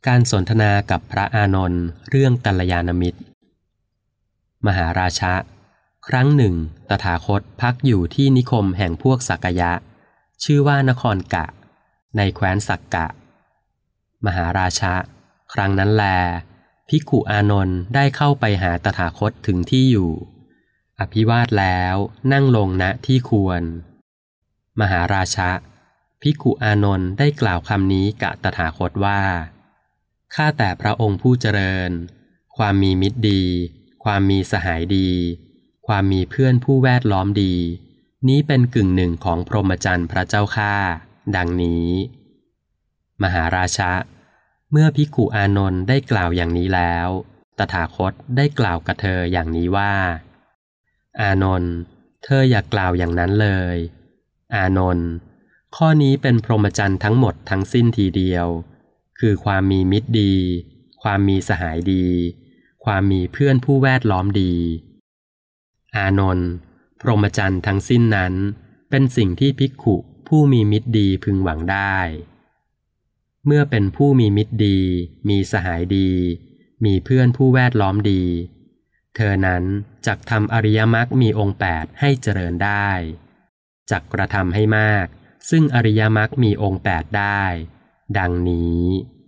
การสนทนากับพระอานนท์เรื่องกัลยาณมิตรมหาราชะครั้งหนึ่งตถาคตพักอยู่ที่นิคมแห่งพวกสักยะชื่อว่านครกะในแคว้นสักกะมหาราชะครั้งนั้นแลภิกขุอานนท์ได้เข้าไปหาตถาคตถึงที่อยู่อภิวาทแล้วนั่งลงณที่ควรมหาราชะภิกขุอานนท์ได้กล่าวคำนี้กับตถาคตว่าข้าแต่พระองค์ผู้เจริญความมีมิตรดีความมีสหายดีความมีเพื่อนผู้แวดล้อมดีนี้เป็นกึ่งหนึ่งของพรหมจรรย์พระเจ้าข้าดังนี้มหาราชะเมื่อภิกขุอานนท์ได้กล่าวอย่างนี้แล้วตถาคตได้กล่าวกับเธออย่างนี้ว่าอานนท์เธออย่ากล่าวอย่างนั้นเลยอานนท์ข้อนี้เป็นพรหมจรรย์ทั้งหมดทั้งสิ้นทีเดียวคือความมีมิตรดีความมีสหายดีความมีเพื่อนผู้แวดล้อมดีอานนท์พรหมจรรย์ทั้งสิ้นนั้นเป็นสิ่งที่ภิกขุผู้มีมิตรดีพึงหวังได้เมื่อเป็นผู้มีมิตรดีมีสหายดีมีเพื่อนผู้แวดล้อมดีเธอนั้นจักทำอริยมรรคมีองค์8ให้เจริญได้จักกระทำให้มากซึ่งอริยมรรคมีองค์8ได้ดังนี้